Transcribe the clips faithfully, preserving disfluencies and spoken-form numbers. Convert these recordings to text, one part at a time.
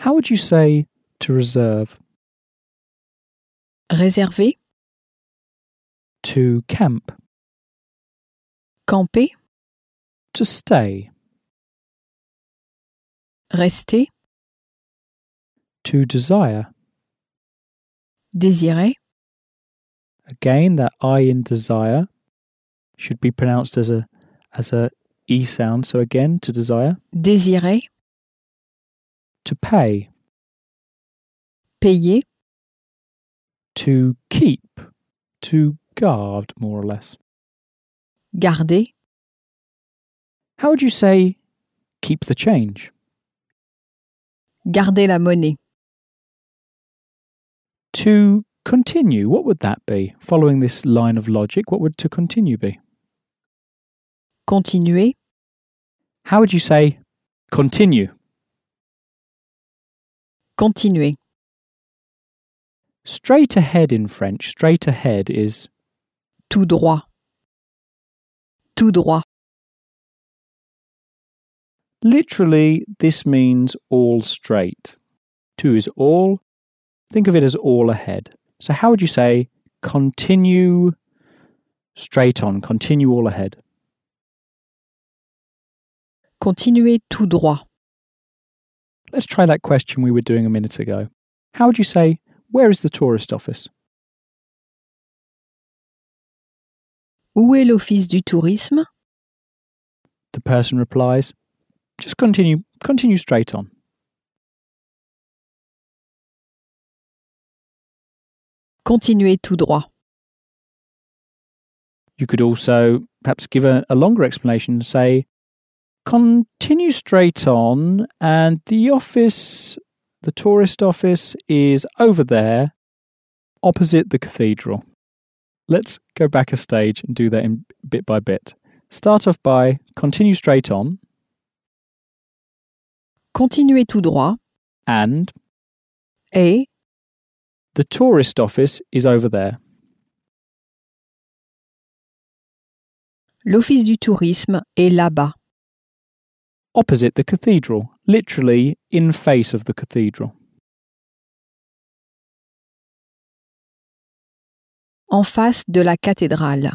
How would you say to reserve? Réserver, To camp. camper, To stay. rester, To desire. désirer, Again, that I in desire should be pronounced as a as a E sound. So again, to desire. désirer, To pay. payer, To keep. To guard, more or less. garder, How would you say keep the change? garder la monnaie, To continue, what would that be? Following this line of logic, what would to continue be? continuer, How would you say continue? continuer, Straight ahead in French, straight ahead is tout droit, tout droit, literally, this means all straight. Two is all. Think of it as all ahead. So how would you say continue straight on, continue all ahead? continuer tout droit, Let's try that question we were doing a minute ago. How would you say, where is the tourist office? où est l'office du tourisme? The person replies, just continue, continue straight on. Continuer tout droit, You could also perhaps give a, a longer explanation and say, continue straight on and the office, the tourist office is over there, opposite the cathedral. Let's go back a stage and do that in bit by bit. Start off by continue straight on continuer tout droit, and et the tourist office is over there. l'office du tourisme est là-bas. Opposite the cathedral, literally in face of the cathedral. En face de la cathédrale.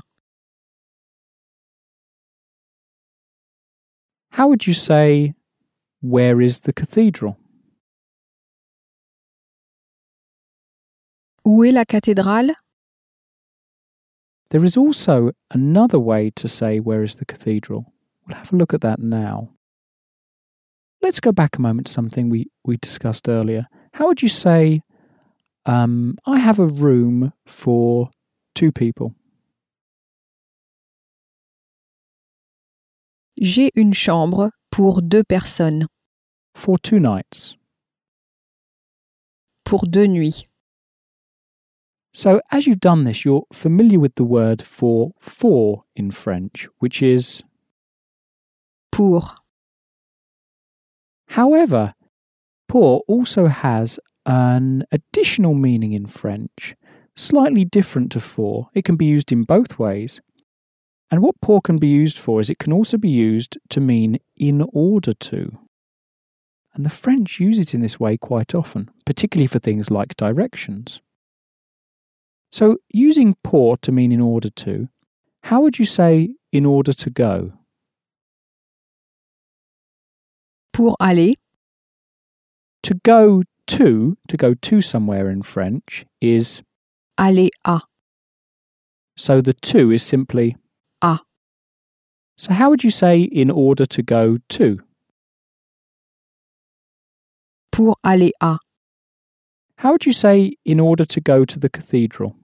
How would you say, where is the cathedral? Où est la cathédrale? There is also another way to say where is the cathedral. We'll have a look at that now. Let's go back a moment to something we, we discussed earlier. How would you say, um, I have a room for two people? J'ai une chambre pour deux personnes. For two nights. Pour deux nuits. So as you've done this, you're familiar with the word for for in French, which is Pour. However, pour also has an additional meaning in French, slightly different to for. It can be used in both ways. And what pour can be used for is it can also be used to mean in order to. And the French use it in this way quite often, particularly for things like directions. So using pour to mean in order to, how would you say in order to go? Pour aller. To go to, to go to somewhere in French, is Aller à. so the to is simply à. So how would you say in order to go to? Pour aller à. How would you say in order to go to the cathedral?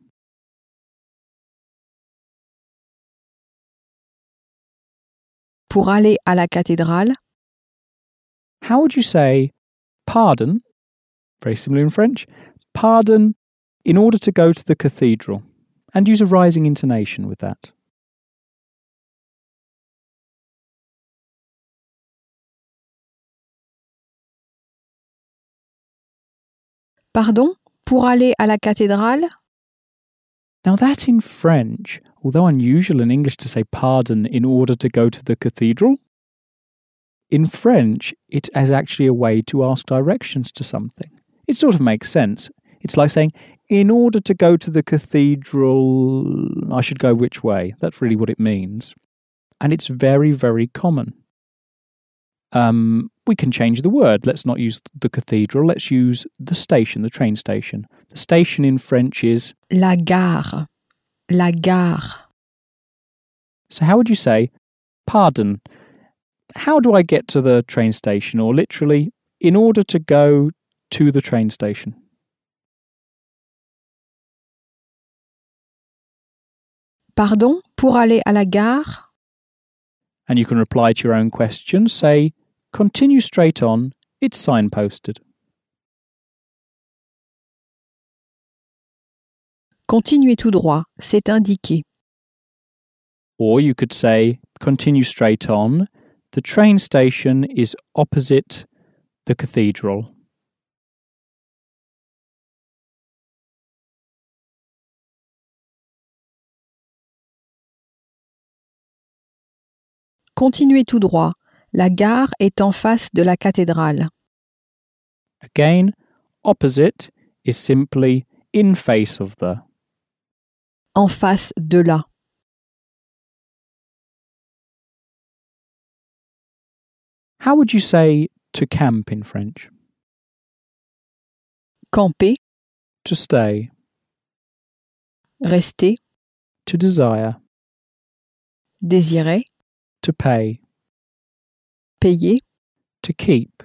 Pour aller à la cathédrale. How would you say pardon, very similar in French, pardon in order to go to the cathedral? And use a rising intonation with that. Pardon? Pour aller à la cathédrale? Now that in French, although unusual in English to say pardon in order to go to the cathedral, in French, it is actually a way to ask directions to something. It sort of makes sense. It's like saying, in order to go to the cathedral, I should go which way. That's really what it means. And it's very, very common. Um, we can change the word. Let's not use the cathedral. Let's use the station, the train station. The station in French is La gare. La gare. So how would you say, pardon, how do I get to the train station? Or literally, in order to go to the train station. Pardon, pour aller à la gare? And you can reply to your own question. Say, continue straight on, it's signposted. Continuez tout droit, c'est indiqué. Or you could say, continue straight on, the train station is opposite the cathedral. Continuez tout droit, la gare est en face de la cathédrale. Again, opposite is simply in face of the. En face de la. How would you say to camp in French? Camper, To stay, rester, to desire, désirer, to pay, payer, to keep,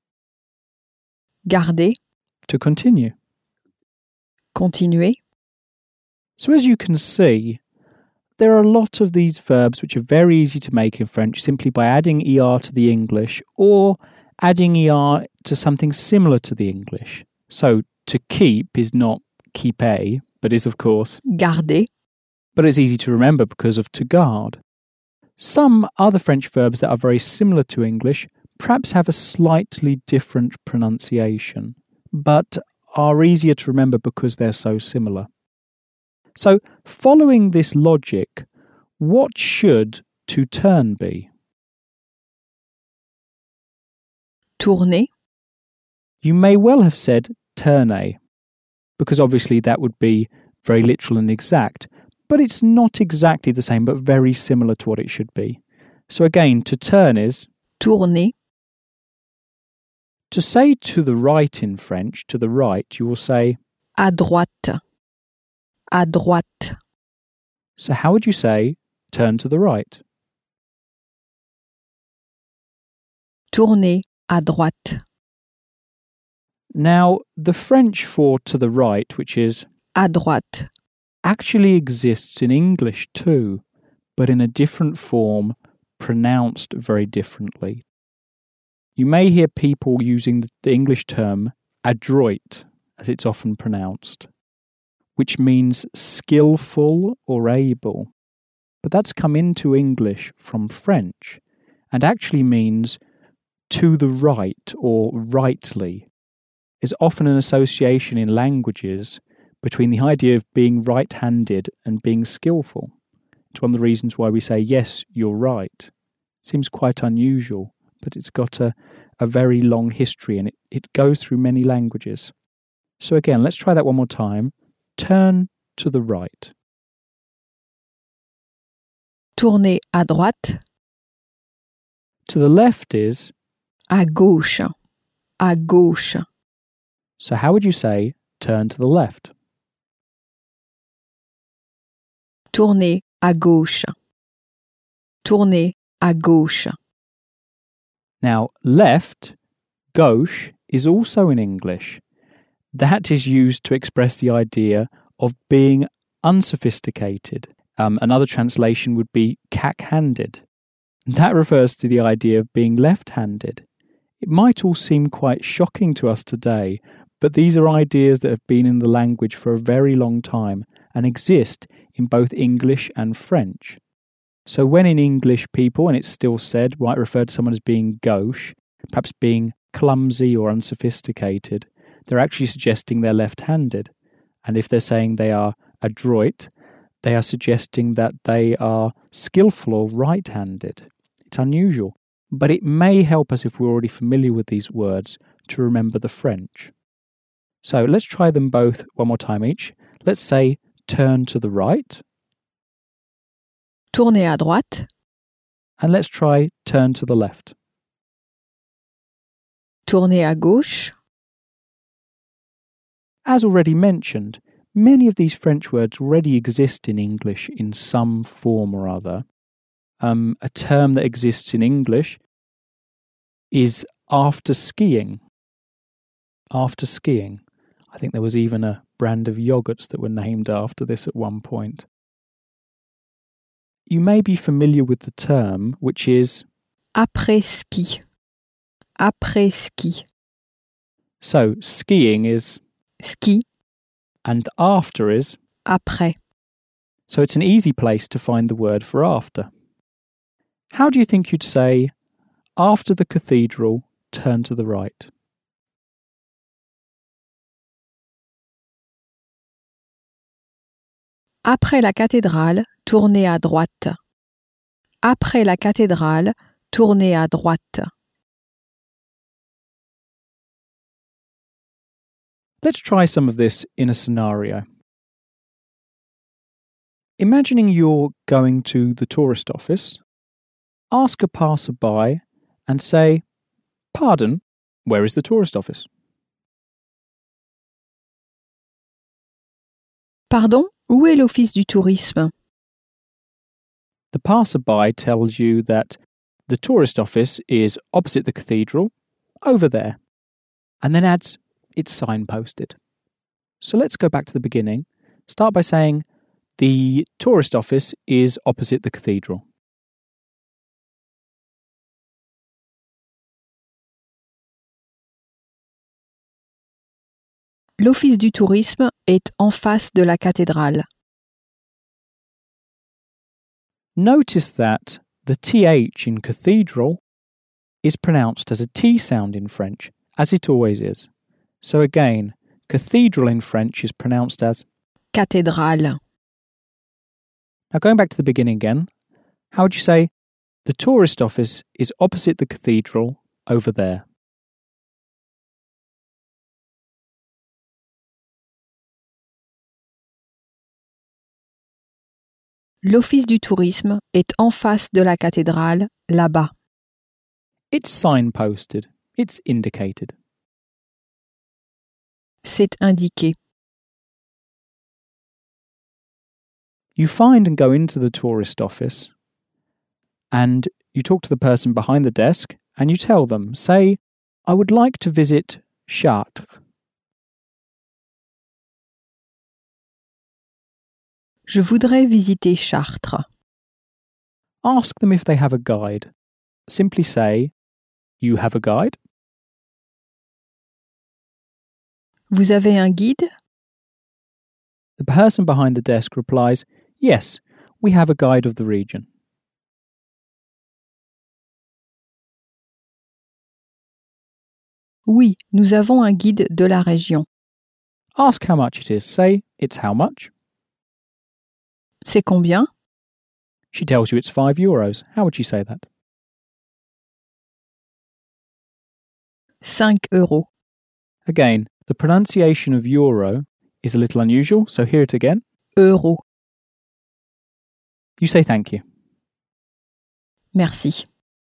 garder, to continue. continuer. So as you can see, there are a lot of these verbs which are very easy to make in French simply by adding er to the English or adding er to something similar to the English. So to keep is not keeper, but is of course Garder, but it's easy to remember because of to guard. Some other French verbs that are very similar to English perhaps have a slightly different pronunciation, but are easier to remember because they're so similar. So, following this logic, what should to turn be? tourner, You may well have said tourner, because obviously that would be very literal and exact, but it's not exactly the same, but very similar to what it should be. So again, to turn is tourner, to say to the right in French, to the right, you will say, à droite, à droite. so how would you say turn to the right? Tourner à droite, Now, the French for to the right, which is à droite. actually exists in English too, but in a different form, pronounced very differently. You may hear people using the English term adroit, as it's often pronounced, which means skillful or able. But that's come into English from French and actually means to the right or rightly. Is often an association in languages between the idea of being right-handed and being skillful. It's one of the reasons why we say, yes, you're right. Seems quite unusual, but it's got a, a very long history and it, it goes through many languages. So again, let's try that one more time. Turn to the right. Tourner à droite, To the left is, à gauche, à gauche. so how would you say turn to the left? Tourner à gauche, tourner à gauche. Now, left, gauche, is also in English. That is used to express the idea of being unsophisticated. Um, another translation would be cack-handed. That refers to the idea of being left-handed. It might all seem quite shocking to us today, but these are ideas that have been in the language for a very long time and exist in both English and French. So when in English people, and it's still said, might refer to someone as being gauche, perhaps being clumsy or unsophisticated, they're actually suggesting they're left-handed. And if they're saying they are adroit, they are suggesting that they are skillful or right-handed. It's unusual. but it may help us if we're already familiar with these words to remember the French. So let's try them both one more time each. Let's say turn to the right. Tournez à droite. And let's try turn to the left. Tournez à gauche. As already mentioned, many of these French words already exist in English in some form or other. Um, a term that exists in English is after skiing. After skiing. I think there was even a brand of yogurts that were named after this at one point. You may be familiar with the term, which is après ski. Après ski. So, skiing is Ski. and after is, Après. so it's an easy place to find the word for after. How do you think you'd say, after the cathedral, turn to the right? Après la cathédrale, tournez à droite. Après la cathédrale, tournez à droite. Let's try some of this in a scenario. Imagining you're going to the tourist office, ask a passerby and say, "Pardon, where is the tourist office?" Pardon, où est l'office du tourisme? The passerby tells you that the tourist office is opposite the cathedral, over there, and then adds, it's signposted. So let's go back to the beginning. Start by saying, the tourist office is opposite the cathedral. L'office du tourisme est en face de la cathédrale. Notice that the T H in cathedral is pronounced as a T sound in French, as it always is. So again, cathedral in French is pronounced as Cathédrale. Now going back to the beginning again, how would you say, the tourist office is opposite the cathedral over there? L'office du tourisme est en face de la cathédrale, là-bas. It's signposted. It's indicated. C'est indiqué. You find and go into the tourist office and you talk to the person behind the desk and you tell them, say, I would like to visit Chartres. Je voudrais visiter Chartres. Ask them if they have a guide. Simply say, you have a guide? Vous avez un guide? The person behind the desk replies, yes, we have a guide of the region. Oui, nous avons un guide de la région. Ask how much it is. Say, it's how much? C'est combien? She tells you it's five euros. How would you say that? cinq euros. Again, the pronunciation of euro is a little unusual, so hear it again. Euro. You say thank you. Merci.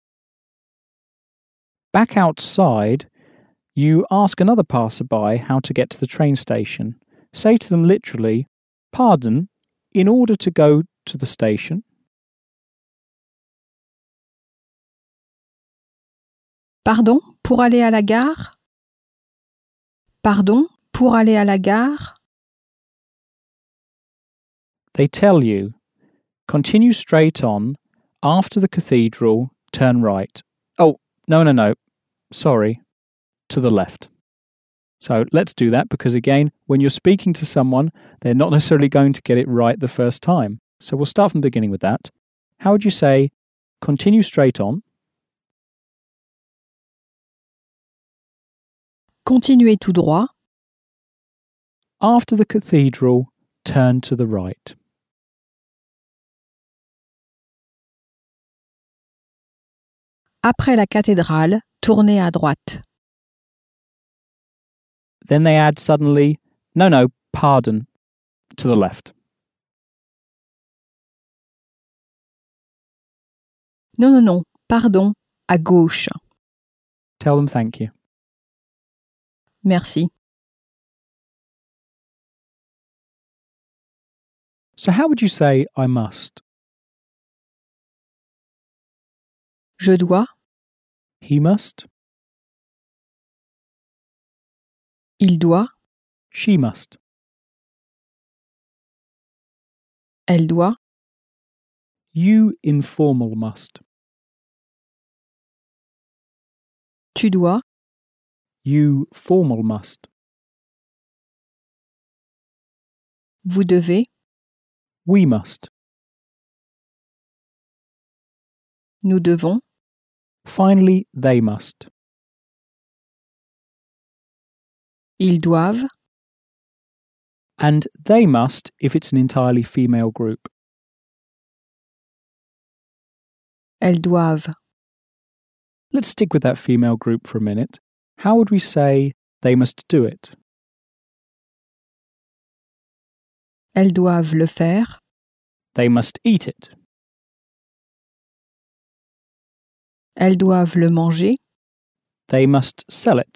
Back outside, you ask another passerby how to get to the train station. Say to them literally, pardon, in order to go to the station. Pardon, pour aller à la gare? Pardon, pour aller à la gare? They tell you, continue straight on, after the cathedral, turn right. Oh, no, no, no, sorry, to the left. So let's do that because again, when you're speaking to someone, they're not necessarily going to get it right the first time. So we'll start from the beginning with that. How would you say, continue straight on? Continuez tout droit. After the cathedral, turn to the right. Après la cathédrale, tournez à droite. Then they add suddenly, no, no, pardon, to the left. Non, non, non, pardon, à gauche. Tell them thank you. Merci. So how would you say I must? Je dois, He must. il doit, She must. elle doit, You informal must. tu dois, You formal must. vous devez, We must. nous devons, Finally, they must. ils doivent, And they must if it's an entirely female group. elles doivent. Let's stick with that female group for a minute. How would we say they must do it? Elles doivent le faire, They must eat it. elles doivent le manger, They must sell it.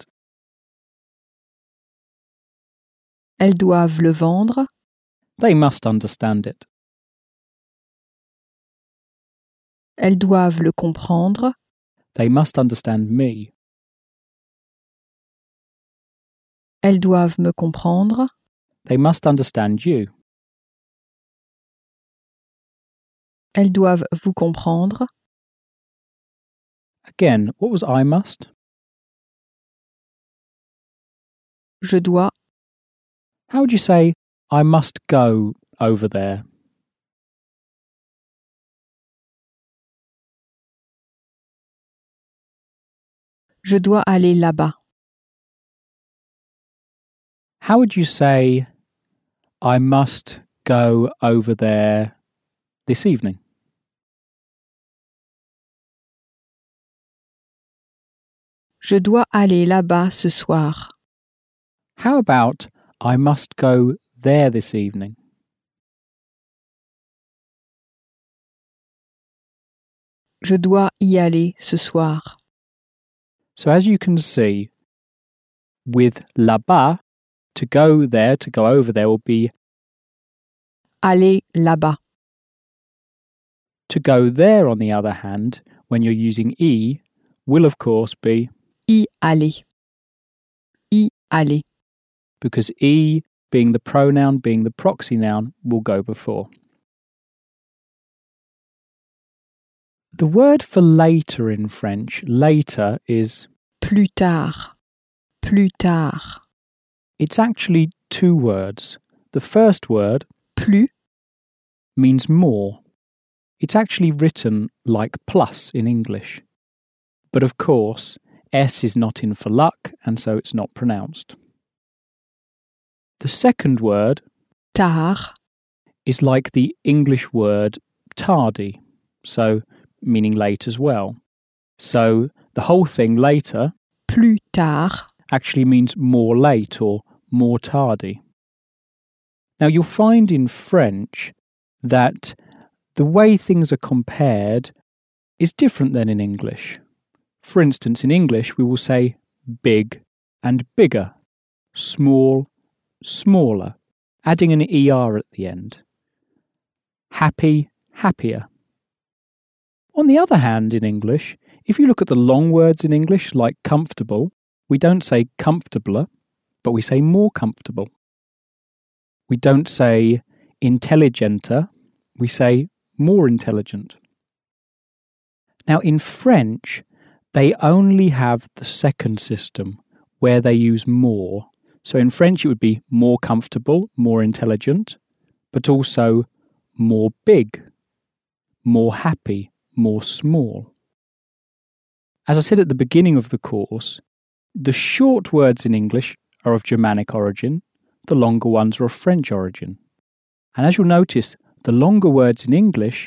elles doivent le vendre, They must understand it. elles doivent le comprendre, They must understand me. elles doivent me comprendre, They must understand you. elles doivent vous comprendre. Again, what was I must? Je dois, How would you say I must go over there? je dois aller là-bas. How would you say I must go over there this evening? Je dois aller là-bas ce soir. How about I must go there this evening? Je dois y aller ce soir. So as you can see, with là-bas, to go there, to go over there will be Aller là-bas. to go there, on the other hand, when you're using e, will of course be Y aller. Y aller. because e, being the pronoun, being the proxy noun, will go before. The word for later in French, later, is Plus tard. Plus tard. it's actually two words. The first word Plus, means more. It's actually written like plus in English. But of course, S is not in for luck, and so it's not pronounced. The second word tard, is like the English word tardy, so meaning late as well. So the whole thing later plus tard, actually means more late or more tardy. Now you'll find in French that the way things are compared is different than in English. For instance, in English we will say big and bigger, small, smaller, adding an er at the end. Happy, happier. On the other hand, in English, if you look at the long words in English, like comfortable, we don't say comfortabler, but we say more comfortable. We don't say intelligenter, we say more intelligent. Now, in French, they only have the second system, where they use more. So in French, it would be more comfortable, more intelligent, but also more big, more happy, more small. As I said at the beginning of the course, the short words in English are of Germanic origin, the longer ones are of French origin. And as you'll notice, the longer words in English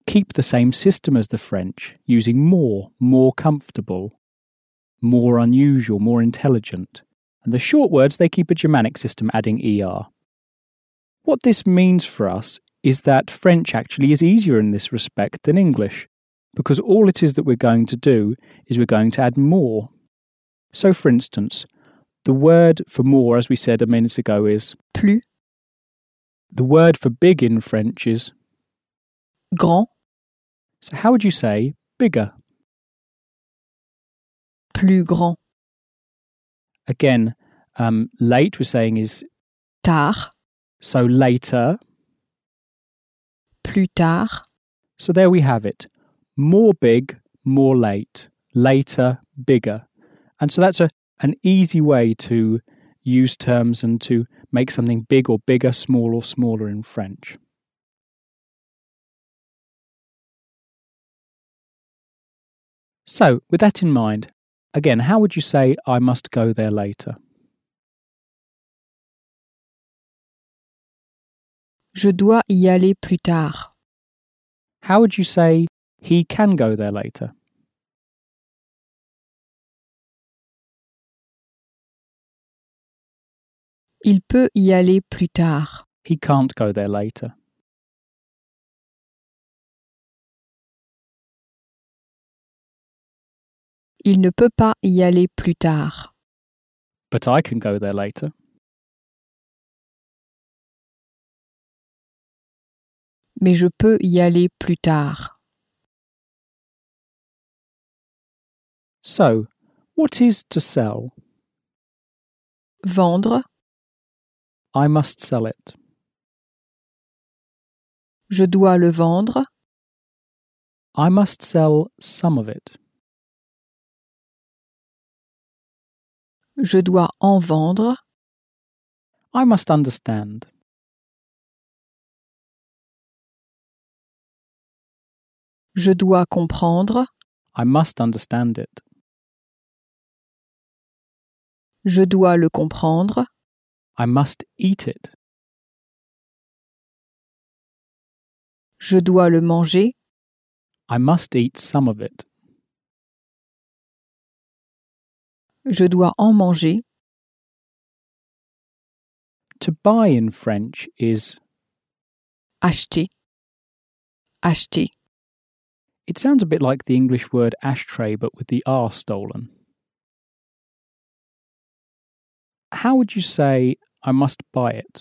keep the same system as the French, using more, more comfortable, more unusual, more intelligent. And the short words, they keep a Germanic system, adding er. What this means for us is that French actually is easier in this respect than English, because all it is that we're going to do is we're going to add more. So, for instance, the word for more, as we said a minute ago, is plus, the word for big in French is grand, so how would you say bigger? plus grand, Again, um, late we're saying is tard, so later. plus tard, So there we have it. More big, more late. Later, bigger. And so that's a, an easy way to use terms and to make something big or bigger, small or smaller in French. So, with that in mind, again, how would you say I must go there later? je dois y aller plus tard. How would you say he can go there later? Il peut y aller plus tard. He can't go there later. Il ne peut pas y aller plus tard. But I can go there later. Mais je peux y aller plus tard. So, what is to sell? Vendre, I must sell it. je dois le vendre. I must sell some of it. Je dois en vendre. I must understand. Je dois comprendre. I must understand it. Je dois le comprendre. I must eat it. Je dois le manger. I must eat some of it. Je dois en manger. To buy in French is Acheter. Acheter. It sounds a bit like the English word ashtray, but with the R stolen. How would you say, I must buy it?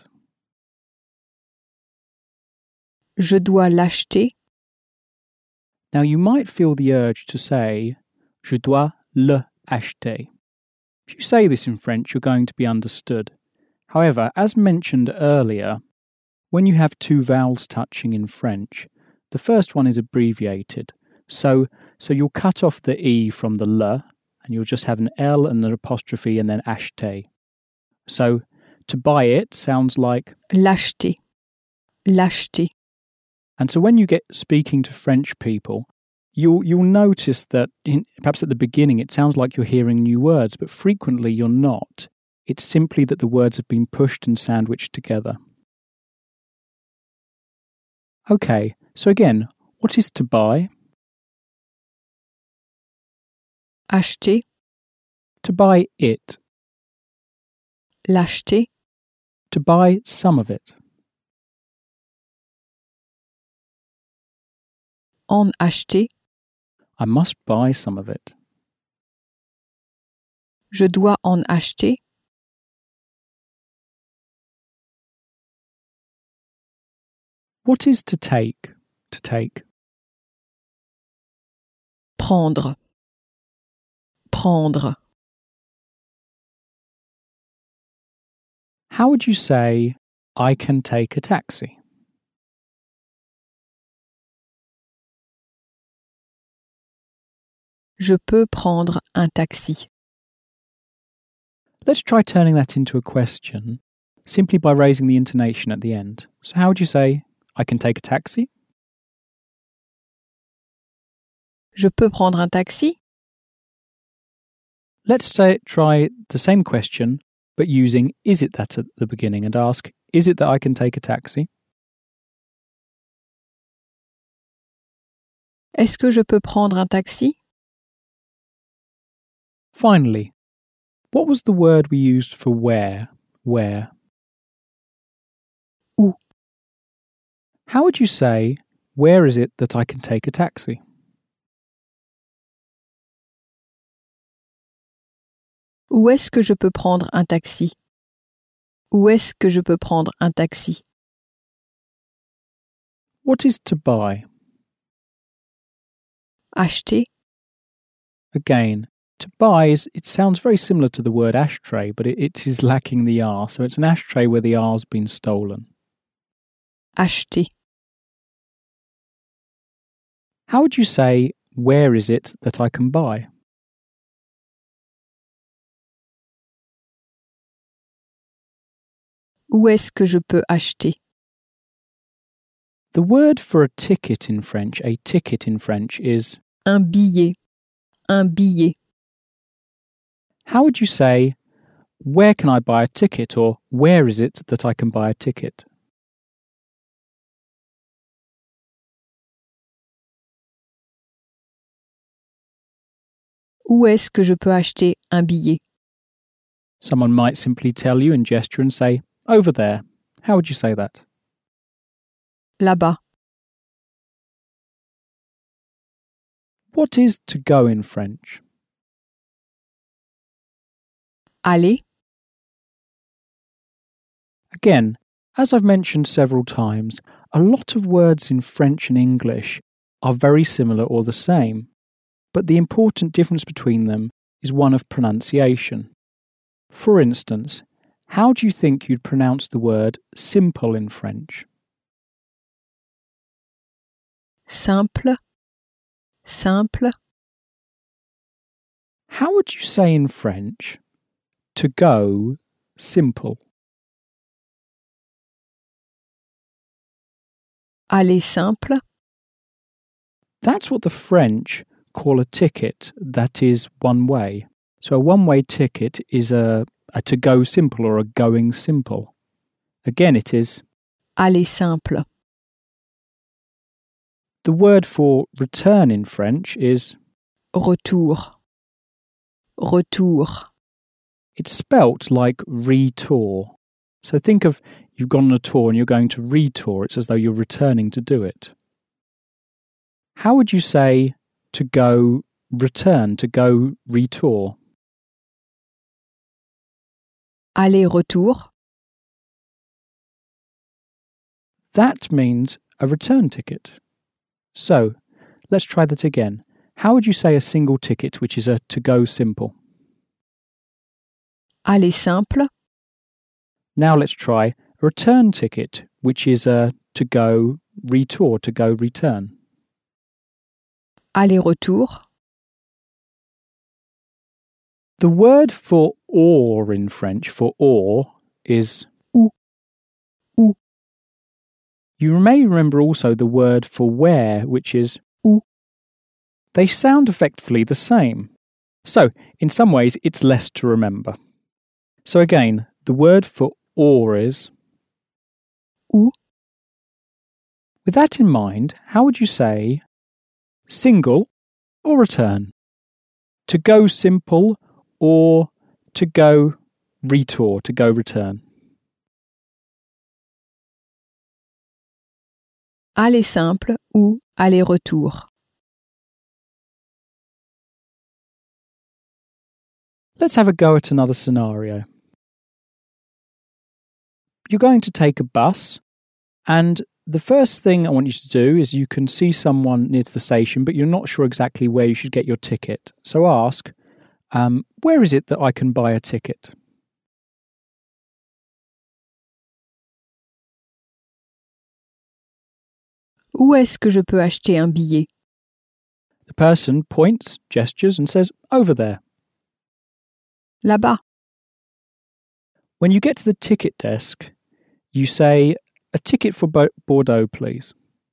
Je dois l'acheter. Now you might feel the urge to say, je dois le acheter. If you say this in French, you're going to be understood. However, as mentioned earlier, when you have two vowels touching in French, the first one is abbreviated. So, so you'll cut off the E from the le, and you'll just have an L and an apostrophe and then acheter. So, to buy it sounds like L'acheter. L'acheter. And so when you get speaking to French people, you'll you'll notice that in, perhaps at the beginning it sounds like you're hearing new words, but frequently you're not. It's simply that the words have been pushed and sandwiched together. Okay, so again, what is to buy? Acheter. To buy it. L'acheter. To buy some of it. En acheter. I must buy some of it. Je dois en acheter. What is to take? To take. Prendre. Prendre. How would you say, I can take a taxi? Je peux prendre un taxi. Let's try turning that into a question simply by raising the intonation at the end. So how would you say, I can take a taxi? Je peux prendre un taxi? Let's say, try the same question, but using is it that at the beginning and ask, is it that I can take a taxi? Est-ce que je peux prendre un taxi? Finally, what was the word we used for where? Where? Où. How would you say, where is it that I can take a taxi? Où est-ce que je peux prendre un taxi? Où est-ce que je peux prendre un taxi? What is to buy? Acheter. Again, to buy is, it sounds very similar to the word ashtray, but it, it is lacking the R, so it's an ashtray where the R's been stolen. Acheter. How would you say, where is it that I can buy? Où est-ce que je peux acheter? The word for a ticket in French, a ticket in French, is Un billet. Un billet. how would you say, where can I buy a ticket, or where is it that I can buy a ticket? Où est-ce que je peux acheter un billet? Someone might simply tell you in gesture and say, over there. How would you say that? Là-bas. What is to go in French? Aller. Again, as I've mentioned several times, a lot of words in French and English are very similar or the same, but the important difference between them is one of pronunciation. For instance, how do you think you'd pronounce the word simple in French? Simple. Simple. How would you say in French, to go simple? Aller simple. That's what the French call a ticket that is one way. So a one-way ticket is a, a to-go simple or a going simple. Again, it is Aller simple. the word for return in French is Retour. Retour. it's spelt like retour. So think of you've gone on a tour and you're going to retour. It's as though you're returning to do it. How would you say to go return, to go retour? Aller-retour. That means a return ticket. So, let's try that again. How would you say a single ticket, which is a to-go simple? Aller simple. Now let's try a return ticket, which is a to-go retour, to-go return. Aller-retour. The word for or in French, for or, is Où. Où. You may remember also the word for where, which is Où. They sound effectively the same. So, in some ways, it's less to remember. So again, the word for or is Où. With that in mind, how would you say single or return? To go simple or to go retour, to go return? Aller simple ou aller-retour. Let's have a go at another scenario. You're going to take a bus, and the first thing I want you to do is you can see someone near to the station, but you're not sure exactly where you should get your ticket. So ask, um, where is it that I can buy a ticket? Où est-ce que je peux acheter un billet? The person points, gestures, and says, over there. Là-bas. When you get to the ticket desk, you say, a ticket for Bo- Bordeaux, please.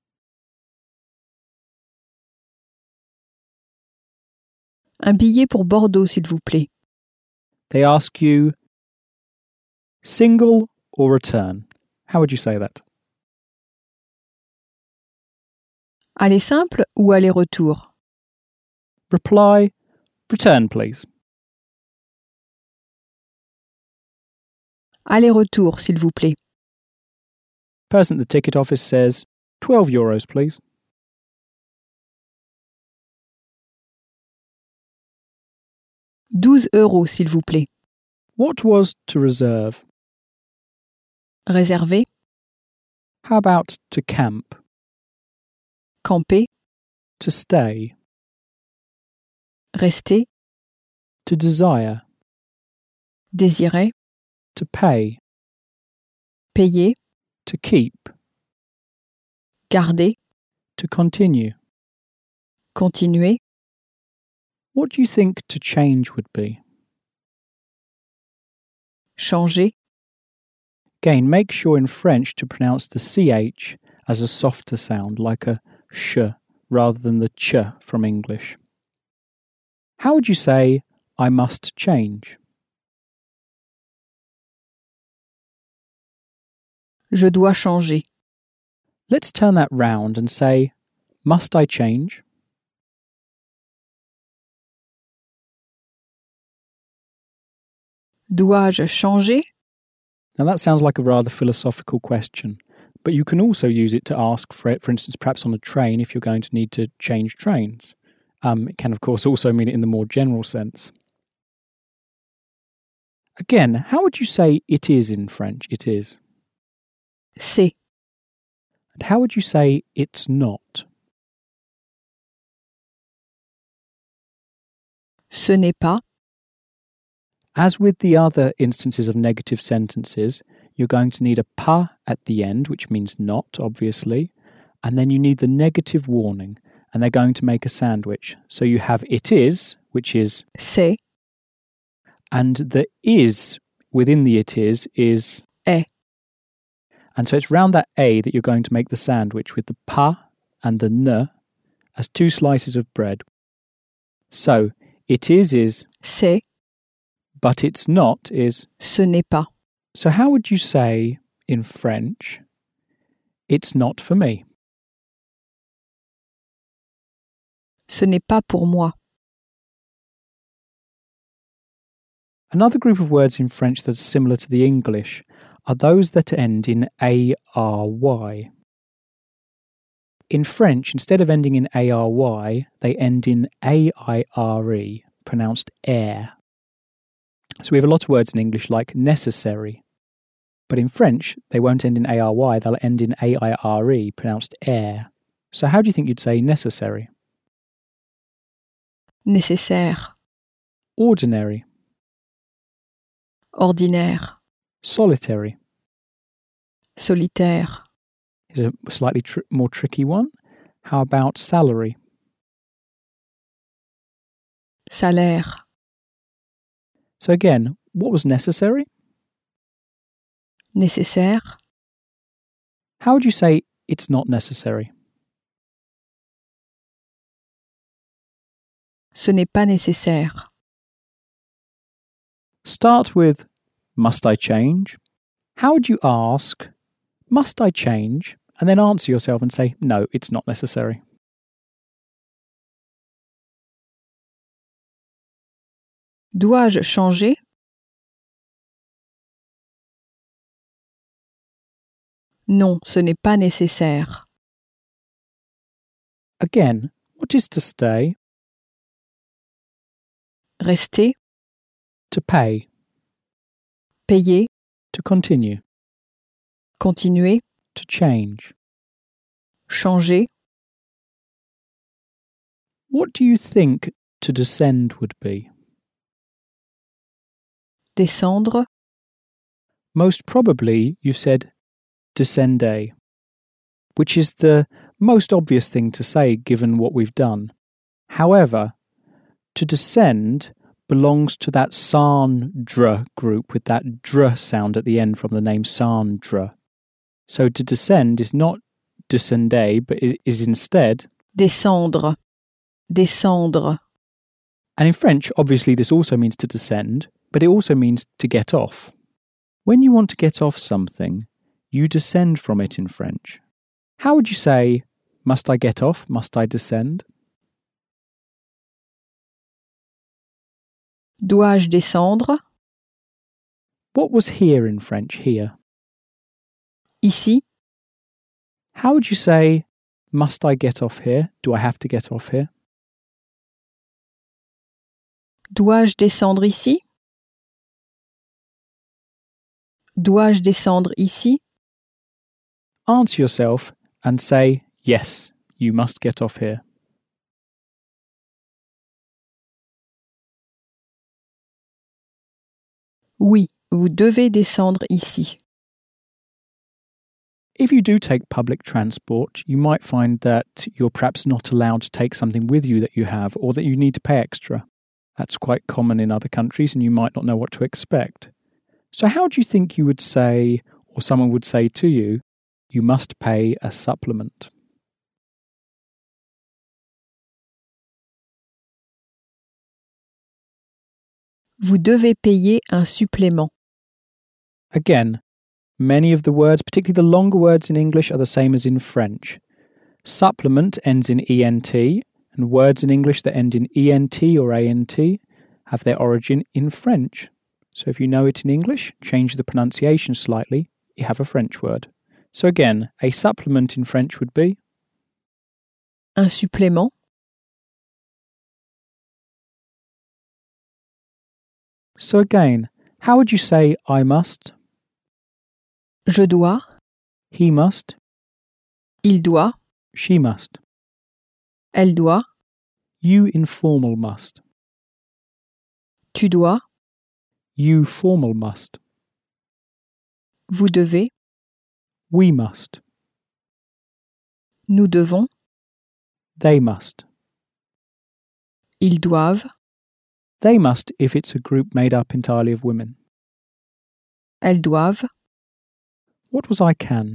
Un billet pour Bordeaux, s'il vous plaît. They ask you, single or return. How would you say that? Aller simple ou aller-retour? Reply, return please. Aller-retour, s'il vous plaît. Person at the ticket office says, twelve euros please. douze euros, s'il vous plaît. What was to reserve? Réserver, How about to camp? camper, To stay? rester, To desire? désirer, To pay? payer, To keep? garder, To continue? continuer, What do you think to change would be? changer, Again, make sure in French to pronounce the C H as a softer sound, like a sh, rather than the ch from English. How would you say, I must change? je dois changer. Let's turn that round and say, must I change? Dois-je changer? Now that sounds like a rather philosophical question, but you can also use it to ask for it, for instance, perhaps on a train if you're going to need to change trains. Um, it can, of course, also mean it in the more general sense. Again, how would you say it is in French? It is. C'est. And how would you say it's not? Ce n'est pas. As with the other instances of negative sentences, you're going to need a pas at the end, which means not, obviously, and then you need the negative warning, and they're going to make a sandwich. So you have it is, which is C'est. and the is within the it is is est. And so it's round that a that you're going to make the sandwich with the pas and the ne as two slices of bread. So it is is, C'est. but it's not is. Ce n'est pas. So how would you say in French, it's not for me? Ce n'est pas pour moi. Another group of words in French that's similar to the English are those that end in A R Y. In French, instead of ending in A R Y, they end in A I R E, pronounced air. So we have a lot of words in English like necessary. But in French, they won't end in A R Y, they'll end in A I R E, pronounced air. So how do you think you'd say necessary? Nécessaire. Ordinary. Ordinaire. Solitary. Solitaire. Here's a slightly tr- more tricky one. How about salary? Salaire. So again, what was necessary? Nécessaire. How would you say it's not necessary? Ce n'est pas nécessaire. Start with, must I change? How would you ask, must I change? And then answer yourself and say, no, it's not necessary. Dois-je changer? Non, ce n'est pas nécessaire. Again, what is to stay? Rester, To pay. payer, To continue. continuer, To change. changer. What do you think to descend would be? Descendre, Most probably you said descende, which is the most obvious thing to say given what we've done. However, to descend belongs to that Sandra group with that dr sound at the end from the name Sandra. So to descend is not descender, but is instead descendre, descendre. And in French, obviously this also means to descend, but it also means to get off. When you want to get off something, you descend from it in French. How would you say, Must I get off? Must I descend? Dois-je descendre? What was here in French, here? Ici? How would you say, must I get off here? Do I have to get off here? Dois-je descendre ici? Dois-je descendre ici? Answer yourself and say, yes, you must get off here. Oui, vous devez descendre ici. If you do take public transport, you might find that you're perhaps not allowed to take something with you that you have, or that you need to pay extra. That's quite common in other countries and you might not know what to expect. So how do you think you would say, or someone would say to you, you must pay a supplement? Vous devez payer un supplément. Again, many of the words, particularly the longer words in English, are the same as in French. Supplement ends in E N T, and words in English that end in E N T or A N T have their origin in French. So if you know it in English, change the pronunciation slightly, you have a French word. So again, a supplement in French would be? Un supplément. So again, how would you say I must? Je dois. He must. Il doit. She must. Elle doit. You informal must. Tu dois. You formal must. Vous devez. We must. Nous devons. They must. Ils doivent. They must if it's a group made up entirely of women. Elles doivent. What was I can?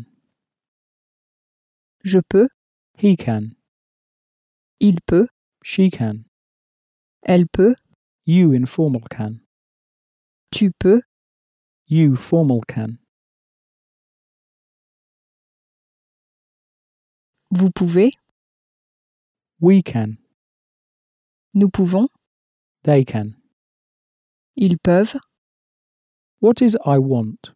Je peux. He can. Il peut. She can. Elle peut. You informal can. Tu peux. You formal can. Vous pouvez. We can. Nous pouvons. They can. Ils peuvent. What is I want?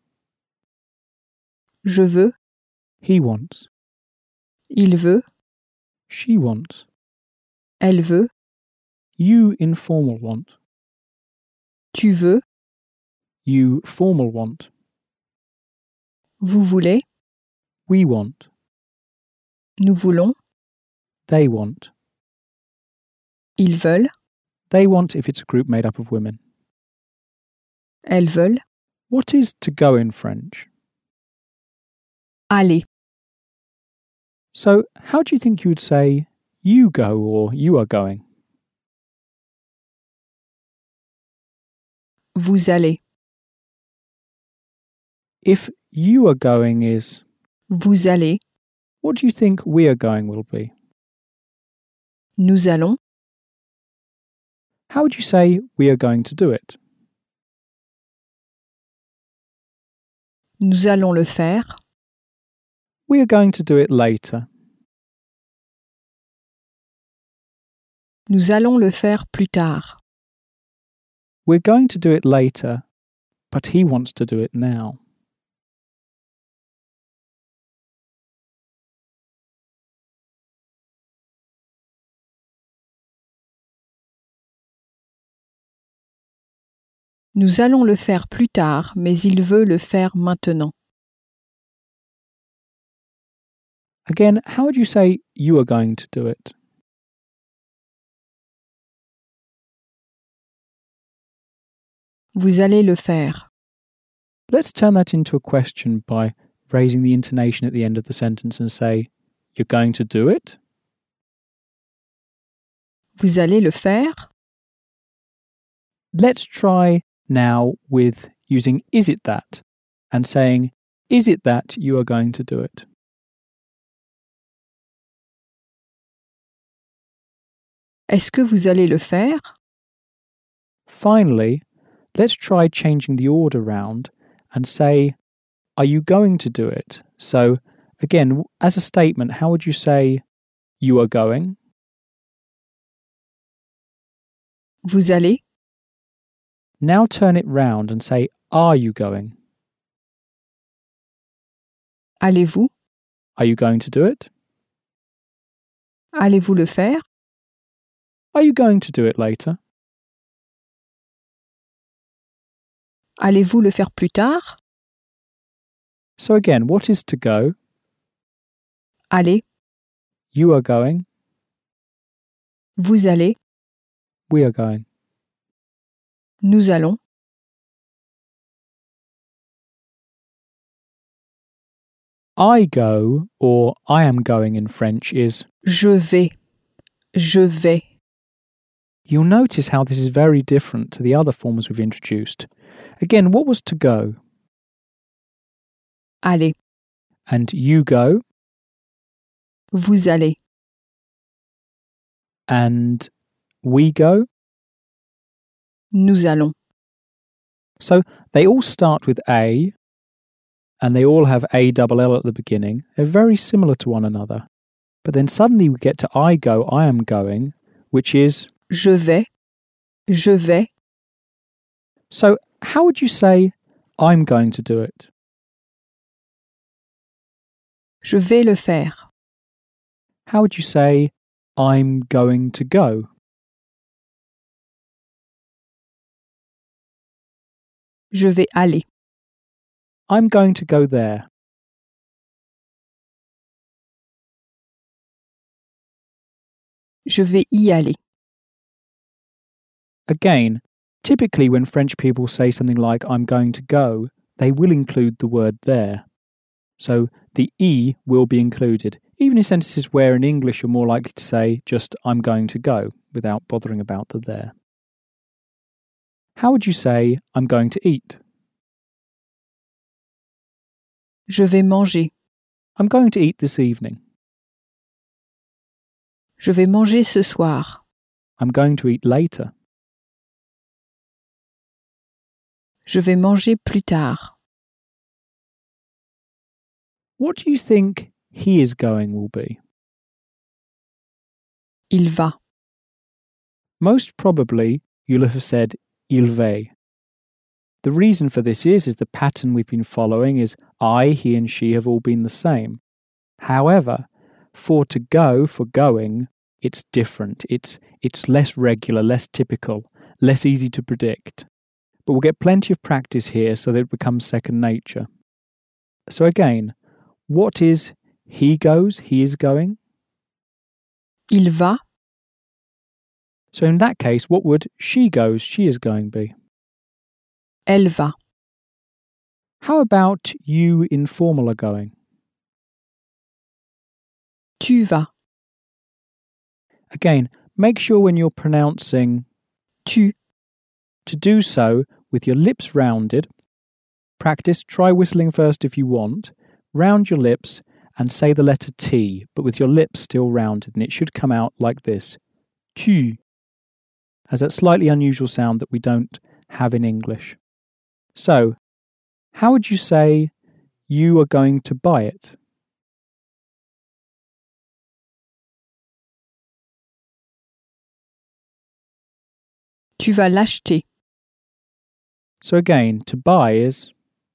Je veux. He wants. Il veut. She wants. Elle veut. You informal want. Tu veux. You formal want. Vous voulez. We want. Nous voulons. They want. Ils veulent. They want if it's a group made up of women. Elles veulent. What is to go in French? Aller. So, how do you think you would say you go or you are going? Vous allez. If you are going is, Vous allez. what do you think we are going will be? Nous allons. How would you say we are going to do it? Nous allons le faire. We are going to do it later. Nous allons le faire plus tard. We're going to do it later, but he wants to do it now. Nous allons le faire plus tard, mais il veut le faire maintenant. Again, how would you say you are going to do it? Vous allez le faire. Let's turn that into a question by raising the intonation at the end of the sentence and say, you're going to do it? Vous allez le faire? Let's try now with using is it that and saying, is it that you are going to do it? Est-ce que vous allez le faire? Finally, let's try changing the order round and say, are you going to do it? So, again, as a statement, how would you say, You are going. Vous allez. Now turn it round and say, are you going? Allez-vous? Are you going to do it? Allez-vous le faire? Are you going to do it later? Allez-vous le faire plus tard? So again, what is to go? Allez. You are going. Vous allez. We are going. Nous allons. I go, or I am going in French, is Je vais. Je vais. You'll notice how this is very different to the other forms we've introduced. Again, what was to go? Allez. And you go. Vous allez. And we go. Nous allons. So they all start with A, and they all have A double L at the beginning. They're very similar to one another. But then suddenly we get to I go, I am going, which is Je vais. Je vais. So how would you say I'm going to do it? Je vais le faire. How would you say I'm going to go? Je vais aller. I'm going to go there. Je vais y aller. Again, typically when French people say something like I'm going to go, they will include the word there. So the E will be included, even in sentences where in English you're more likely to say just I'm going to go without bothering about the there. How would you say I'm going to eat? Je vais manger. I'm going to eat this evening. Je vais manger ce soir. I'm going to eat later. Je vais manger plus tard. What do you think he is going will be? Il va. Most probably, you'll have said il va. The reason for this is, is the pattern we've been following is I, he and she have all been the same. However, for to go, for going, it's different. It's, it's less regular, less typical, less easy to predict. But we'll get plenty of practice here so that it becomes second nature. So again, what is he goes, he is going? Il va. So in that case, what would she goes, she is going be? Elle va. How about you informal are going? Tu vas. Again, make sure when you're pronouncing Tu. to do so with your lips rounded. Practice, try whistling first if you want. Round your lips and say the letter T, but with your lips still rounded, and it should come out like this. Tu. Has that slightly unusual sound that we don't have in English. So, how would you say you are going to buy it? Tu vas l'acheter. So again, to buy is,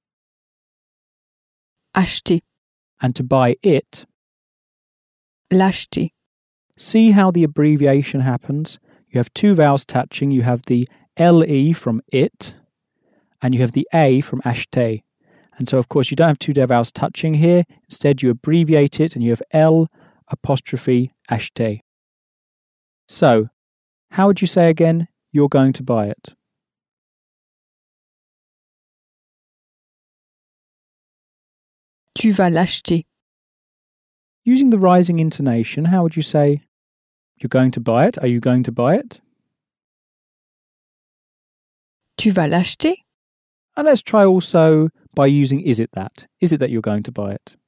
Acheter. and to buy it. L'acheter. See how the abbreviation happens? You have two vowels touching. You have the L E from it, and you have the A from acheter. And so, of course, you don't have two vowels touching here. Instead, you abbreviate it, and you have L apostrophe acheter. So, how would you say again, you're going to buy it? Tu vas l'acheter. Using the rising intonation, how would you say, you're going to buy it? Are you going to buy it? Tu vas l'acheter? And let's try also by using is it that? Is it that you're going to buy it?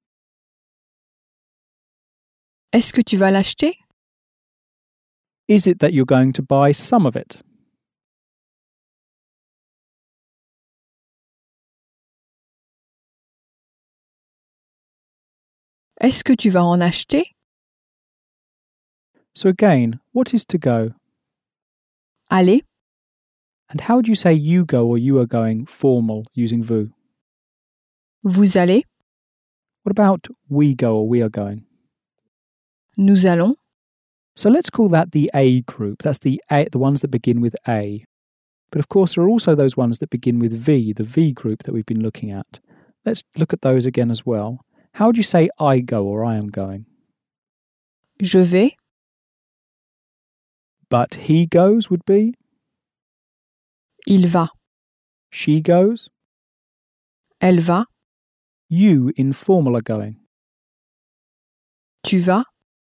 Est-ce que tu vas l'acheter? Is it that you're going to buy some of it? Est-ce que tu vas en acheter? So again, what is to go? Aller. And how would you say you go or you are going formal using vous? Vous allez. What about we go or we are going? Nous allons. So let's call that the A group. That's the A, the ones that begin with A. But of course there are also those ones that begin with V, the V group that we've been looking at. Let's look at those again as well. How would you say I go or I am going? Je vais. But he goes would be? Il va. She goes? Elle va. You in formal are going. Tu vas.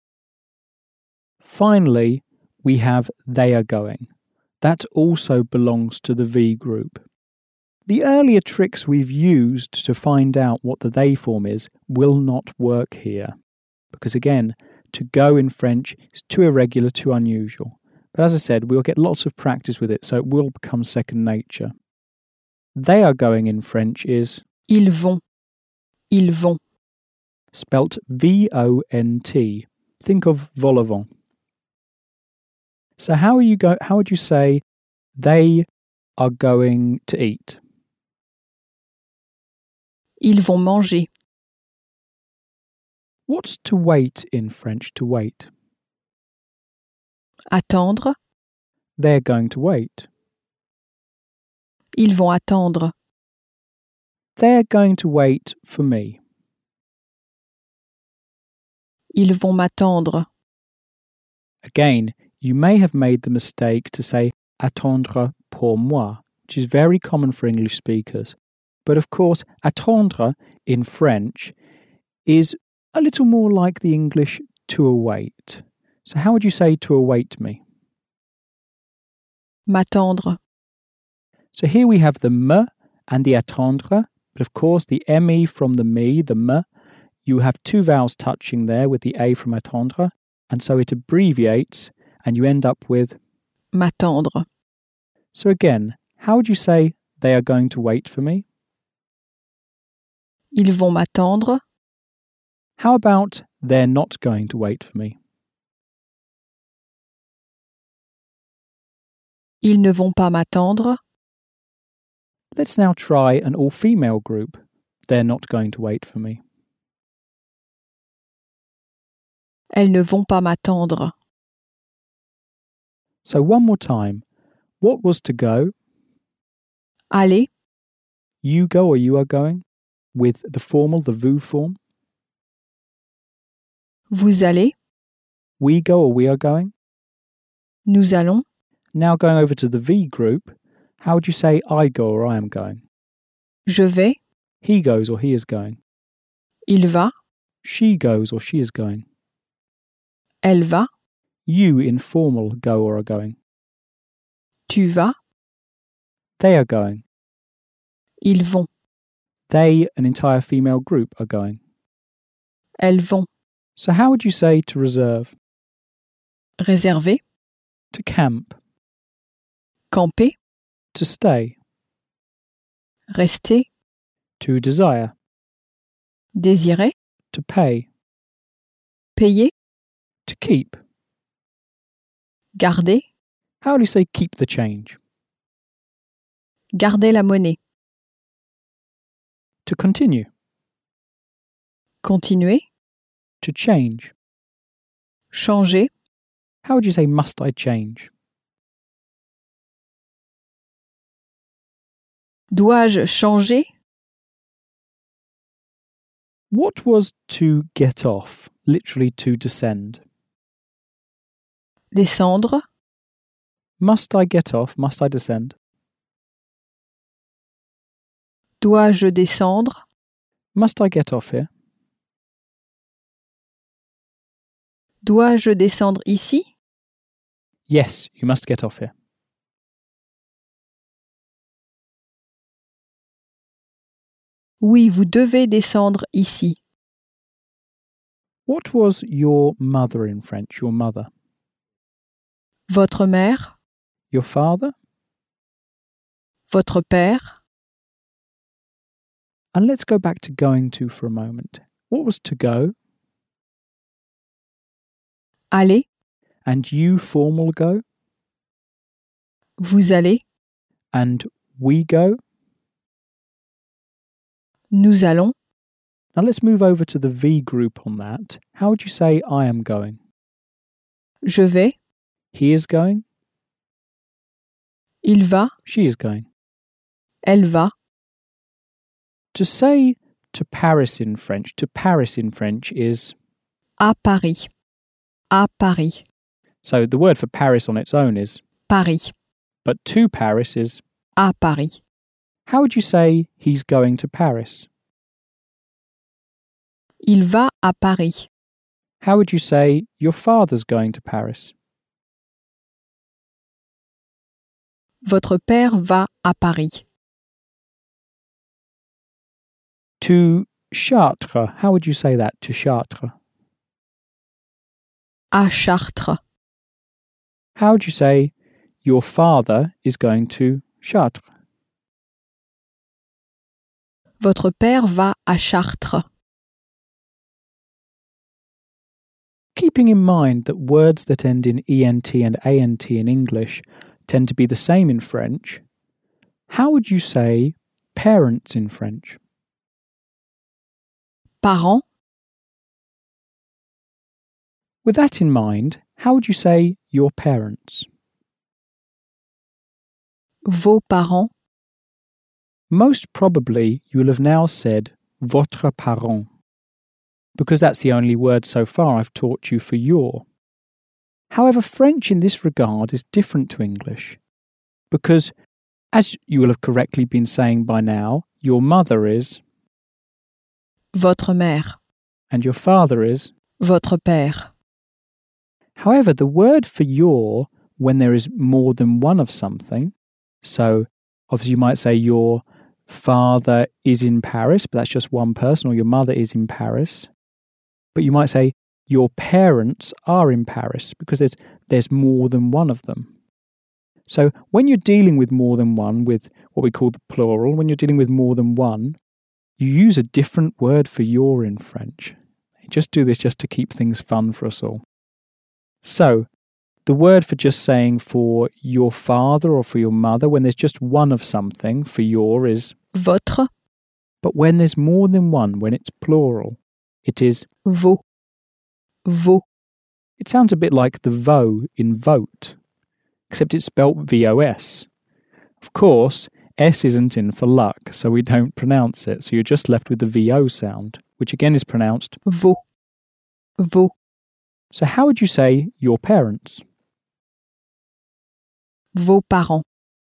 Finally, we have they are going. That also belongs to the V group. The earlier tricks we've used to find out what the they form is will not work here. Because again, to go in French is too irregular, too unusual. But as I said, we'll get lots of practice with it, so it will become second nature. They are going in French is Ils vont. Ils vont. spelt V O N T. Think of vol au vent. So how are you go how would you say they are going to eat? Ils vont manger. What's to wait in French, to wait? Attendre. They're going to wait. Ils vont attendre. They're going to wait for me. Ils vont m'attendre. Again, you may have made the mistake to say attendre pour moi, which is very common for English speakers. But of course, attendre in French is a little more like the English to await. So how would you say to await me? M'attendre. So here we have the me and the attendre, but of course the me from the me, the me, you have two vowels touching there with the a from attendre, and so it abbreviates and you end up with M'attendre. So again, how would you say they are going to wait for me? Ils vont m'attendre. How about they're not going to wait for me? Ils ne vont pas m'attendre. Let's now try an all-female group. They're not going to wait for me. Elles ne vont pas m'attendre. So one more time. What was to go? Aller. You go or you are going? With the formal, the vous form. Vous allez. We go or we are going? Nous allons. Now going over to the V group, how would you say I go or I am going? Je vais. He goes or he is going. Il va. She goes or she is going. Elle va. You in formal go or are going. Tu vas. They are going. Ils vont. They, an entire female group, are going. Elles vont. So how would you say to reserve? Réserver. To camp. Camper. To stay. Rester. To desire. Désirer. To pay. Payer. To keep. Garder. How do you say keep the change? Garder la monnaie. To continue. Continuer. To change. Changer. How would you say must I change? Dois-je changer? What was to get off, literally to descend? Descendre. Must I get off? Must I descend? Dois-je descendre? Must I get off here? Dois-je descendre ici? Yes, you must get off here. Oui, vous devez descendre ici. What was your mother in French, your mother? Votre mère? Your father? Votre père? And let's go back to going to for a moment. What was to go? Aller? And you formal go? Vous allez. And we go? Nous allons. Now let's move over to the V group on that. How would you say I am going? Je vais. He is going? Il va. She is going. Elle va. To say to Paris in French, to Paris in French is? À Paris. À Paris. So the word for Paris on its own is? Paris. But to Paris is? À Paris. How would you say he's going to Paris? Il va à Paris. How would you say your father's going to Paris? Votre père va à Paris. To Chartres, how would you say that, to Chartres? À Chartres. How would you say your father is going to Chartres? Votre père va à Chartres. Keeping in mind that words that end in ent and ant in English tend to be the same in French, how would you say parents in French? Parents. With that in mind, how would you say your parents? Vos parents. Most probably you will have now said votre parent, because that's the only word so far I've taught you for your. However, French in this regard is different to English, because, as you will have correctly been saying by now, your mother is, Votre mère. and your father is. Votre père. However, the word for your, when there is more than one of something, so obviously you might say your father is in Paris, but that's just one person, or your mother is in Paris. But you might say your parents are in Paris, because there's there's more than one of them. So when you're dealing with more than one, with what we call the plural, when you're dealing with more than one, you use a different word for your in French. You just do this just to keep things fun for us all. So, the word for just saying for your father or for your mother, when there's just one of something, for your is Votre. but when there's more than one, when it's plural, it is Vos. Vos. It sounds a bit like the vo in vote, except it's spelt V O S. Of course, S isn't in for luck, so we don't pronounce it, so you're just left with the V O sound, which again is pronounced Vos. Vos. So how would you say your parents? Vos parents.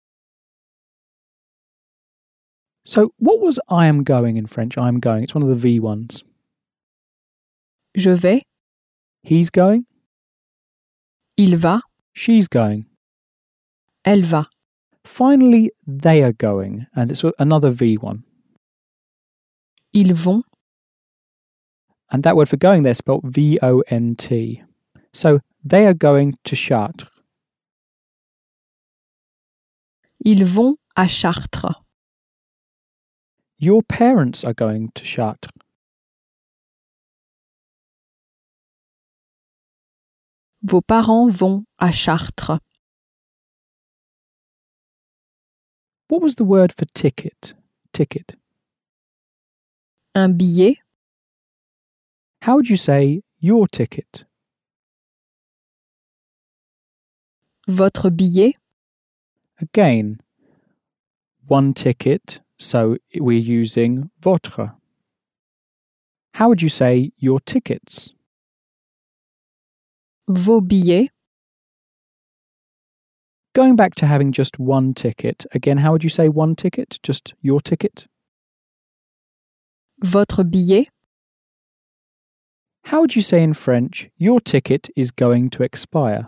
So what was I am going in French? I am going. It's one of the V ones. Je vais. He's going. Il va. She's going. Elle va. Finally, they are going, and it's another V one. Ils vont. And that word for going there is spelled V O N T. So they are going to Chartres. Ils vont à Chartres. Your parents are going to Chartres. Vos parents vont à Chartres. What was the word for ticket? Ticket. Un billet. How would you say your ticket? Votre billet. Again, one ticket, so we're using votre. How would you say your tickets? Vos billets. Going back to having just one ticket, again, how would you say one ticket? Just your ticket? Votre billet. How would you say in French, your ticket is going to expire?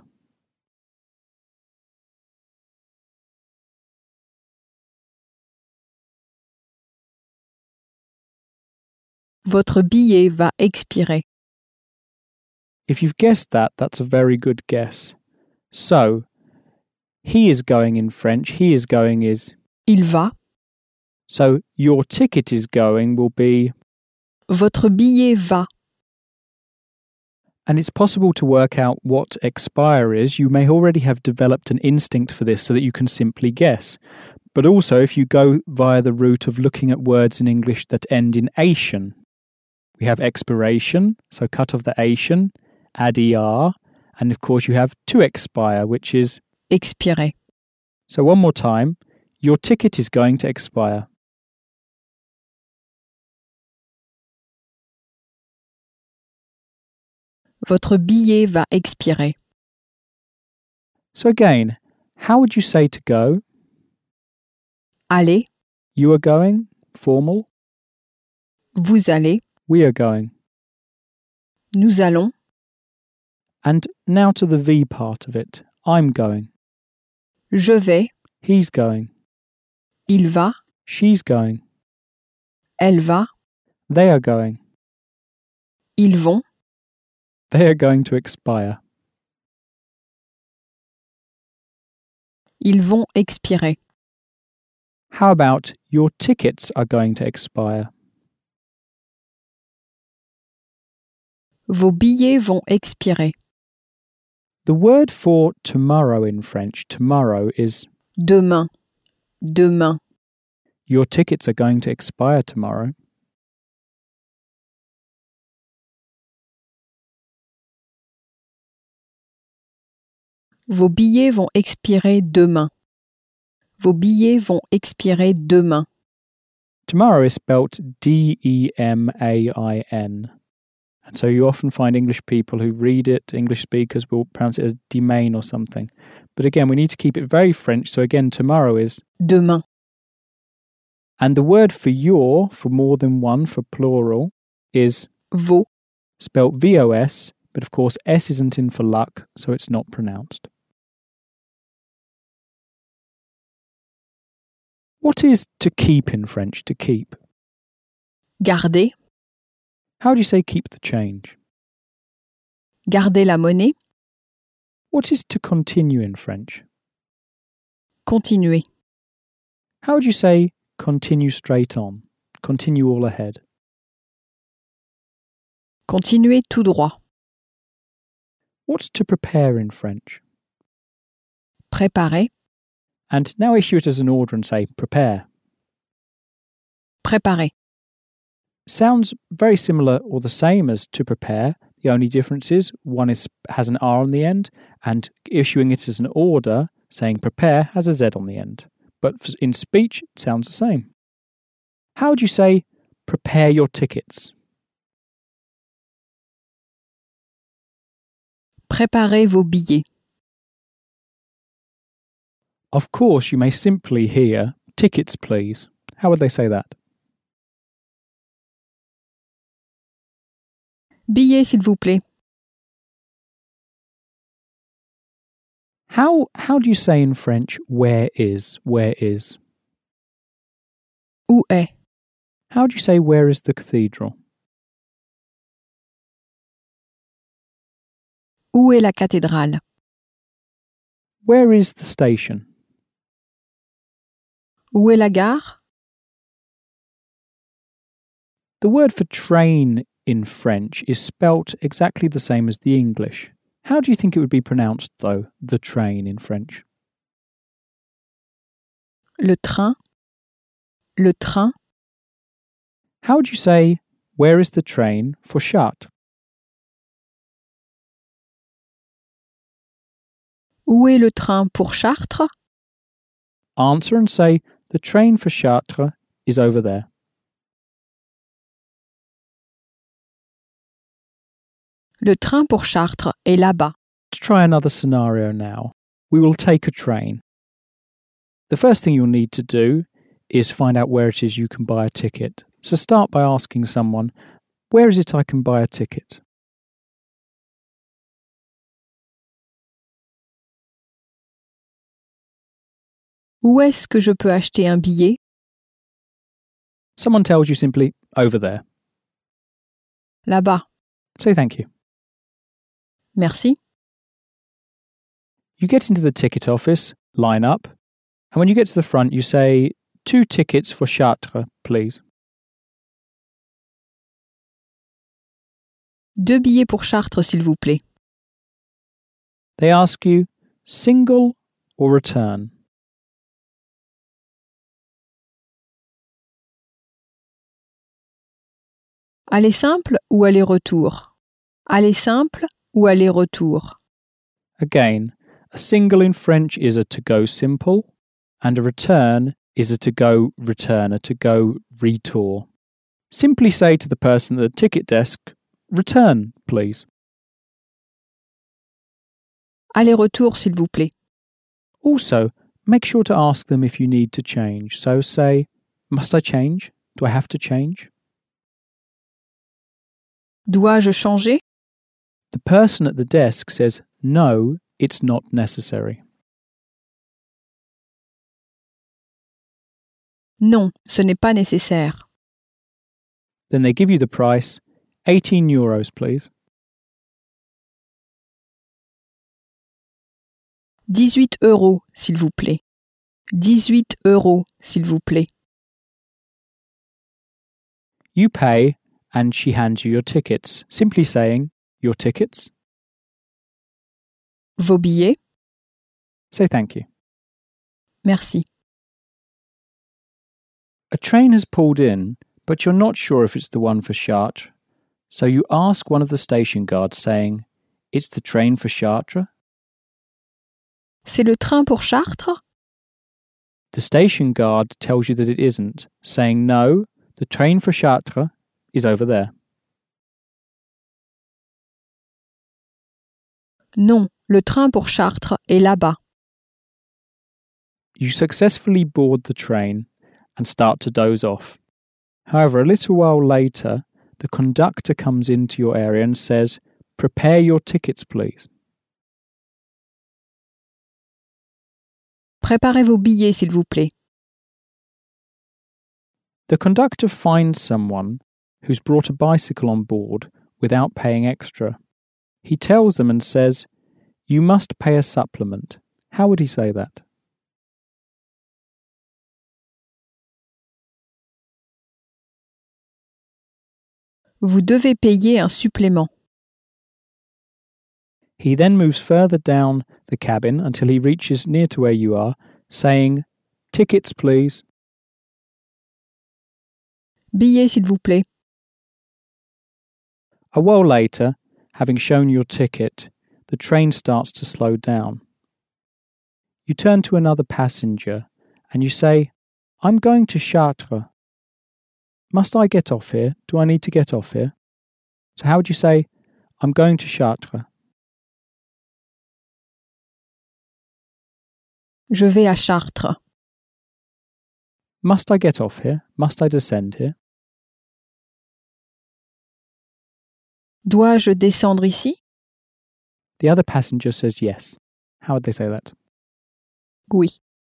Votre billet va expirer. If you've guessed that, that's a very good guess. So, he is going in French, he is going is... Il va. So, your ticket is going will be... Votre billet va. And it's possible to work out what expire is. You may already have developed an instinct for this so that you can simply guess. But also, if you go via the route of looking at words in English that end in ation, we have expiration, so cut off the ation, add er, and of course you have to expire, which is expirer. So one more time, your ticket is going to expire. Votre billet va expirer. So again, how would you say to go? Aller, You are going, formal. vous allez, We are going. nous allons, And now to the V part of it. I'm going. je vais, He's going. il va, She's going. elle va, They are going. ils vont, They are going to expire. ils vont expirer. How about your tickets are going to expire? Vos billets vont expirer. The word for tomorrow in French, tomorrow, is Demain, demain. your tickets are going to expire tomorrow. Vos billets vont expirer demain. Vos billets vont expirer demain. Tomorrow is spelt D E M A I N. And so you often find English people who read it, English speakers will pronounce it as demain or something. But again, we need to keep it very French. So again, tomorrow is Demain. And the word for your, for more than one, for plural, is Vos. spelt V O S, but of course S isn't in for luck, so it's not pronounced. What is to keep in French, to keep? Garder. How do you say keep the change? Garder la monnaie. What is to continue in French? Continuer. How would you say continue straight on, continue all ahead? Continuer tout droit. What's to prepare in French? Préparer. And now issue it as an order and say prepare. Préparer. Sounds very similar or the same as to prepare. The only difference is one is has an R on the end, and issuing it as an order, saying prepare, has a Z on the end. But in speech, it sounds the same. How would you say prepare your tickets? Préparez vos billets. Of course, you may simply hear tickets, please. How would they say that? Billets, s'il vous plaît. How how do you say in French where is, where is? Où est? How do you say where is the cathedral? Où est la cathédrale? Where is the station? Où est la gare? The word for train in French is spelt exactly the same as the English. How do you think it would be pronounced, though, the train in French? Le train. Le train. How would you say, where is the train for Chartres? Où est le train pour Chartres? Answer and say, the train for Chartres is over there. Le train pour Chartres est là-bas. Let's try another scenario now. We will take a train. The first thing you'll need to do is find out where it is you can buy a ticket. So start by asking someone, where is it I can buy a ticket? Où est-ce que je peux acheter un billet? Someone tells you simply, over there. Là-bas. Say thank you. Merci. You get into the ticket office, line up, and when you get to the front, you say, two tickets for Chartres, please. Deux billets pour Chartres, s'il vous plaît. They ask you single or return. Aller simple ou aller-retour? Aller simple ou aller-retour? Again, a single in French is a to-go simple, and a return is a to-go return, a to-go retour. Simply say to the person at the ticket desk, return, please. Aller-retour, s'il vous plaît. Also, make sure to ask them if you need to change. So say, must I change? Do I have to change? Dois-je changer? The person at the desk says, no, it's not necessary. Non, ce n'est pas nécessaire. Then they give you the price, eighteen euros, please. dix-huit euros, s'il vous plaît. dix-huit euros, s'il vous plaît. You pay, and she hands you your tickets, simply saying, your tickets? Vos billets? Say thank you. Merci. A train has pulled in, but you're not sure if it's the one for Chartres. So you ask one of the station guards, saying, it's the train for Chartres? C'est le train pour Chartres? The station guard tells you that it isn't, saying, no, the train for Chartres is over there. Non, le train pour Chartres est là-bas. You successfully board the train and start to doze off. However, a little while later, the conductor comes into your area and says, prepare your tickets, please. Préparez vos billets, s'il vous plaît. The conductor finds someone who's brought a bicycle on board without paying extra. He tells them and says, you must pay a supplement. How would he say that? Vous devez payer un supplément. He then moves further down the cabin until he reaches near to where you are, saying, tickets, please. Billets, s'il vous plaît. A while later, having shown your ticket, the train starts to slow down. You turn to another passenger and you say, I'm going to Chartres. Must I get off here? Do I need to get off here? So how would you say, I'm going to Chartres? Je vais à Chartres. Must I get off here? Must I descend here? Dois-je descendre ici? The other passenger says yes. How would they say that? Oui.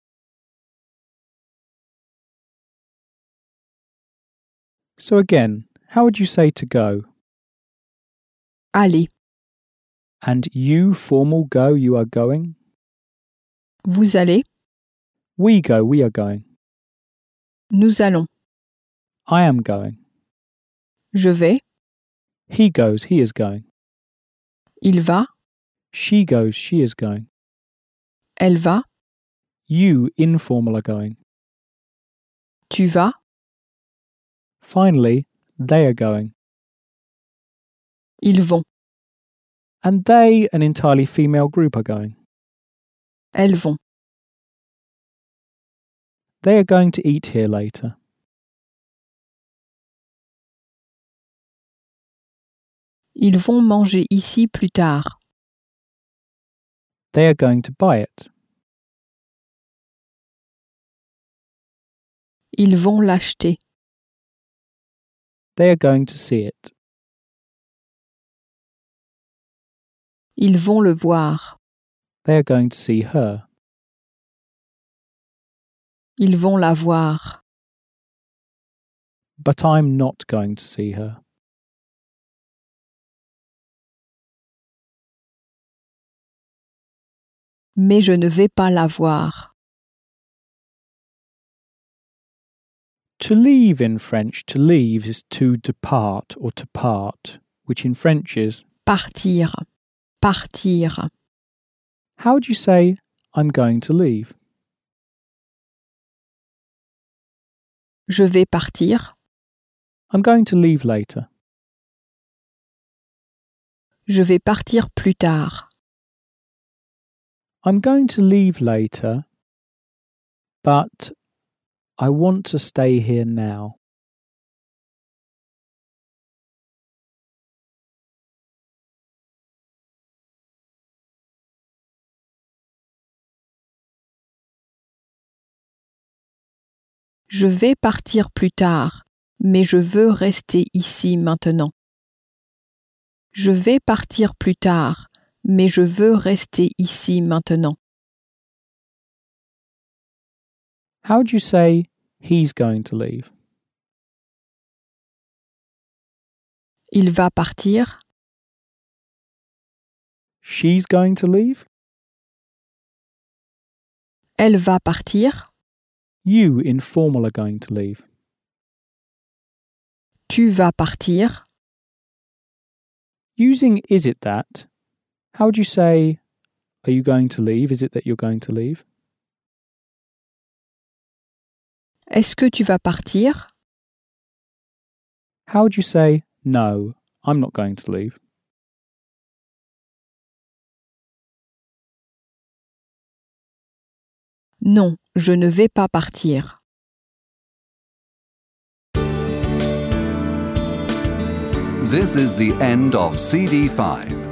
So again, how would you say to go? Allez. And you, formal go, you are going? Vous allez. We go, we are going. Nous allons. I am going. Je vais. He goes, he is going. Il va. She goes, she is going. Elle va. You, informal, are going. Tu vas. Finally, they are going. Ils vont. And they, an entirely female group, are going. Elles vont. They are going to eat here later. Ils vont manger ici plus tard. They are going to buy it. Ils vont l'acheter. They are going to see it. Ils vont le voir. They are going to see her. Ils vont la voir. But I'm not going to see her. Mais je ne vais pas la voir. To leave in French, to leave is to depart or to part. which in French is partir, partir. How would you say I'm going to leave? Je vais partir, I'm going to leave later. je vais partir plus tard. I'm going to leave later, but I want to stay here now. Je vais partir plus tard, mais je veux rester ici maintenant. Je vais partir plus tard, mais je veux rester ici maintenant. How would you say he's going to leave? Il va partir, She's going to leave? elle va partir, You, informal, are going to leave. tu vas partir. Using is it that, how would you say, are you going to leave? Is it that you're going to leave? Est-ce que tu vas partir? How would you say, no, I'm not going to leave? Non, je ne vais pas partir. This is the end of C D five.